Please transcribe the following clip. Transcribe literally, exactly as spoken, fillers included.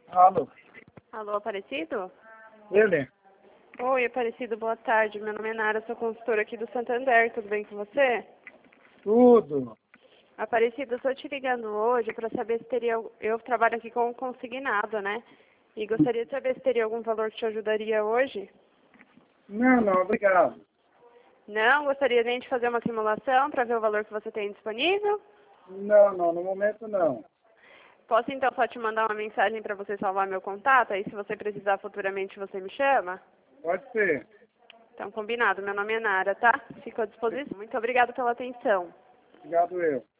Alô, Alô, Aparecido? ele? Oi, Aparecido, boa tarde. Meu nome é Nara, sou consultora aqui do Santander. Tudo bem com você? Tudo. Aparecido, eu estou te ligando hoje para saber se teria... Eu trabalho aqui com consignado, né? E gostaria de saber se teria algum valor que te ajudaria hoje. Não, não, obrigado. Não? Gostaria nem de fazer uma simulação para ver o valor que você tem disponível? Não, não, no momento não. Posso então só te mandar uma mensagem para você salvar meu contato? Aí se você precisar futuramente você me chama? Pode ser. Então combinado, meu nome é Nara, tá? Fico à disposição. Muito obrigada pela atenção. Obrigado eu.